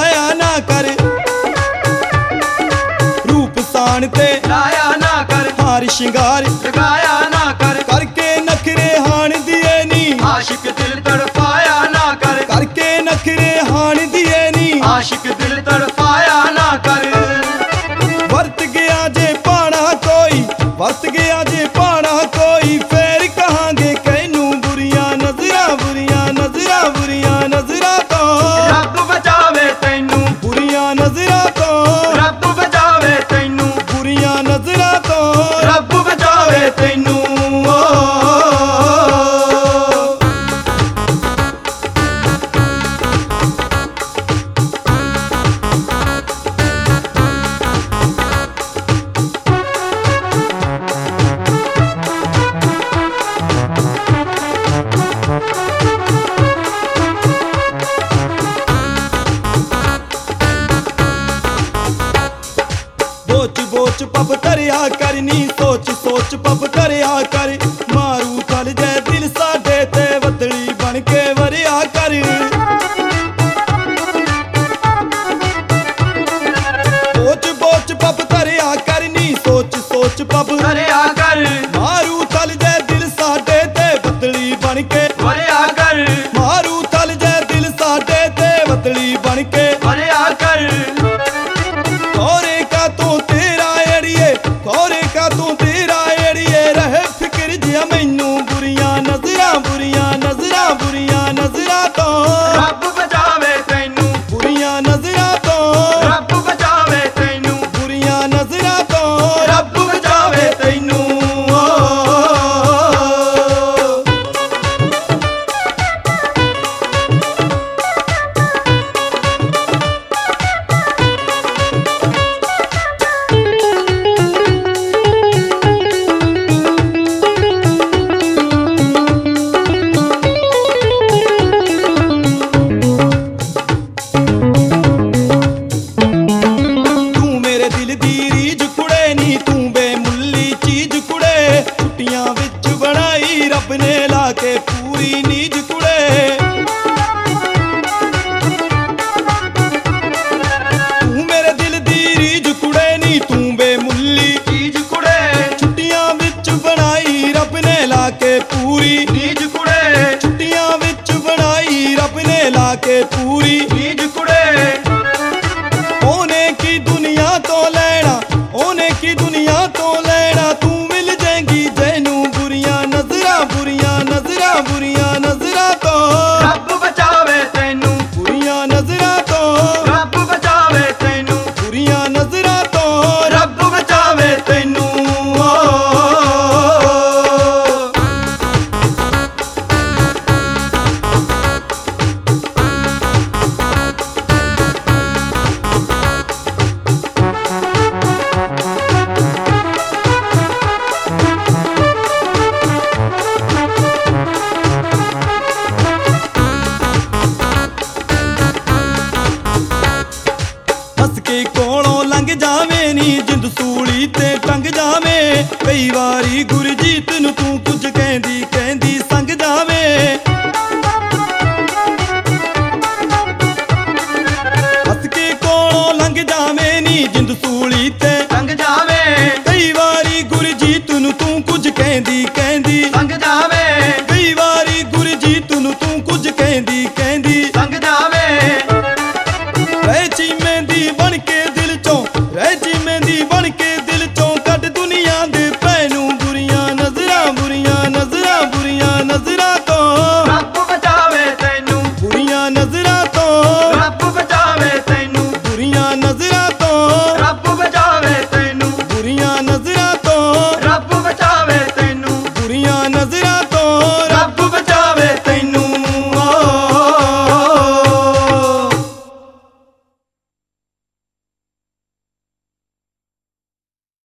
ਲਾਇਆ ਨਾ ਕਰ, ਰੂਪ ਸਾਣ ਤੇ ਲਾਇਆ ਨਾ ਕਰ, ਹਾਰ ਸ਼ਿੰਗਾਰ ਲਗਾਇਆ ਨਾ ਕਰ, ਕਰਕੇ ਨਖਰੇ ਹਾਣ ਦੀਏ ਨੀ ਆਸ਼ਿਕ ਦਿਲ ਤੜਫਾਇਆ ਨਾ ਕਰ, ਕਰਕੇ ਨਖਰੇ ਹਾਣ ਦੀਏ ਨੀ ਆਸ਼ਿਕ ਦਿਲ ਤੜਫਾਇਆ ਨਾ ਕਰ। ਵਰਤ ਗਿਆ ਜੇ ਪਾਣਾ ਕੋਈ, ਵਰਤ ਗਿਆ ਜੇ ਪਾਣਾ ਕੋਈ, ਫੇਰ ਕਹਾਂਗੇ ਕਹਿਨੂੰ ਬੁਰੀਆਂ ਨਜ਼ਰਾਂ, ਬੁਰੀਆਂ ਨਜ਼ਰਾਂ, ਬੁਰੀਆਂ ਨਜ਼ਰਾਂ ਤੋਂ ਰੱਬ ਬਚਾਵੇ ਤੈਨੂੰ, ਬੁਰੀਆਂ ਨਜ਼ਰਾਂ ਤੋਂ ਰੱਬ ਬਚਾਵੇ ਤੈਨੂੰ, ਬੁਰੀਆਂ ਨਜ਼ਰਾਂ ਤੋਂ ਰੱਬ ਬਚਾਵੇ ਤੈਨੂੰ। ਬੋਚ ਬੋਚ ਪੱਬ ਕਰਿਆ ਕਰਨੀ, ਸੋਚ ਸੋਚ ਪੱਬ ਕਰਿਆ ਕਰ, ਮਾਰੂ ਤਲ ਜੇ ਦਿਲ ਸਾਡੇ ਤੇ ਬੱਦਲੀ ਬਣ ਕੇ ਵਰਿਆ ਕਰ। ਬੋਚ ਬੋਚ ਪੱਬ ਕਰਿਆ ਕਰਨੀ, ਸੋਚ ਸੋਚ ਪੱਬ ਕਰਿਆ ਕਰ, ਮਾਰੂ ਤਲ ਜੇ ਦਿਲ ਸਾਡੇ ਤੇ ਬੱਦਲੀ ਬਣ ਕੇ ਵਰਿਆ ਕਰ, ਮਾਰੂ ਤਲ ਜੇ ਦਿਲ ਸਾਡੇ ਤੇ ਬੱਦਲੀ ਬਣ ਕੇ ਵਰਿਆ ਕਰ। ਕੋਰੇ ਕਾ ਤੂੰ ਤੇਰਾ ਏੜੀਏ, ਕੋਰੇ ਕਾ ਤੂੰ ਤੇਰਾ ਏੜੀਏ, ਰਹੇ ਫਿਕਰ ਜਿਹਾ ਮੈਨੂੰ ਬੁਰੀਆਂ ਨਜ਼ਰਾਂ, ਬੁਰੀਆਂ ਨਜ਼ਰਾਂ, ਬੁਰੀਆਂ ਨਜ਼ਰਾਂ ਤੋਂ ਰੱਬ ਬਚਾਵੇ ਤੈਨੂੰ, ਬੁਰੀਆਂ ਨਜ਼ਰਾਂ ਤੋਂ ਰੱਬ ਬਚਾਵੇ ਤੈਨੂੰ, ਬੁਰੀਆਂ ਨਜ਼ਰਾਂ ਤੋਂ ਰੱਬ ਬਚਾਵੇ ਤੈਨੂੰ। ਤੂੰ ਮੇਰੇ ਦਿਲ ਦੀ ਰੀਝ ਕੁੜੇ ਨੀ, ਤੂੰ ਬੇਮੁੱਲੀ ਚੀਜ਼ ਕੁੜੇ, ਛੁੱਟੀਆਂ ਵਿੱਚ ਬਣਾਈ ਰੱਬ ਨੇ ਲਾ ਕੇ ਪੂਰੀ ਨੀਝ ਕੁੜੇ। ਤੂੰ ਮੇਰੇ ਦਿਲ ਦੀ ਰੀਝ ਕੁੜੇ ਨੀ, ਤੂੰ ਬੇਮੁੱਲੀ ਚੀਜ਼ ਕੁੜੇ, ਛੁੱਟੀਆਂ ਵਿੱਚ ਬਣਾਈ ਰੱਬ ਨੇ ਲਾ ਕੇ ਪੂਰੀ, ਨੀਜ ਕੁੜੇ, ਛੁੱਟੀਆਂ ਵਿੱਚ ਬਣਾਈ ਰੱਬ ਨੇ ਲਾ ਕੇ ਪੂਰੀ। ਨੀਜ ਕੁੜੇ, ਉਹਨੇ ਕੀ ਦੁਨੀਆ ਤੋਂ ਲੈਣਾ, ਉਹਨੇ ਕੀ ਦੁਨੀਆ ਤੋਂ ਲੈਣਾ, ਤੂੰ ਮਿਲ ਜਾਏਂਗੀ ਤੈਨੂੰ ਬੁਰੀਆਂ ਨਜ਼ਰਾਂ, ਬੁਰੀਆਂ ਨਜ਼ਰਾਂ, ਬੁਰੀਆਂ ਨਜ਼ਰਾਂ ਤੋਂ ਰੱਬ ਬਚਾਵੇ ਤੈਨੂੰ, ਬੁਰੀਆਂ ਨਜ਼ਰਾਂ ਤੋਂ ਰੱਬ ਬਚਾਵੇ ਤੈਨੂੰ, ਬੁਰੀਆਂ ਨਜ਼ਰਾਂ ਤੋਂ ਰੱਬ ਬਚਾਵੇ ਤੈਨੂੰ। ਹੱਸ ਕੇ ਕੋਲੋਂ ਲੰਘ ਜਾਵੇਂ ਨੀ, ਜਿੰਦ ਸੂਲੀ ਤੇ ਟੰਗ ਜਾਵੇਂ, ਕਈ ਵਾਰੀ ਗੁਰਜੀਤ ਨੂੰ ਤੂੰ ਕੁਝ ਕਹਿੰਦੀ ਕਹਿੰਦੀ ਸੰਗ ਜਾਵੇਂ। ਹੱਸ ਕੇ ਕੋਲੋਂ ਲੰਘ ਜਾਵੇਂ ਨੀ, ਜਿੰਦ ਸੂਲੀ ਤੇ ਸੰਗ ਜਾਵੇ, ਕਈ ਵਾਰੀ ਗੁਰਜੀਤ ਨੂੰ ਤੂੰ ਕੁਝ ਕਹਿੰਦੀ ਕਹਿੰਦੀ ਸੰਗ ਜਾਵੇ, ਕਈ ਵਾਰੀ ਗੁਰਜੀਤ ਨੂੰ ਤੂੰ ਕੁਝ ਕਹਿੰਦੀ ਕਹਿੰਦੀ ਸੰਗ ਜਾਵੇ, ਰਹਿ ਚੀਮੇ ਦੀ ਬਣ ਕੇ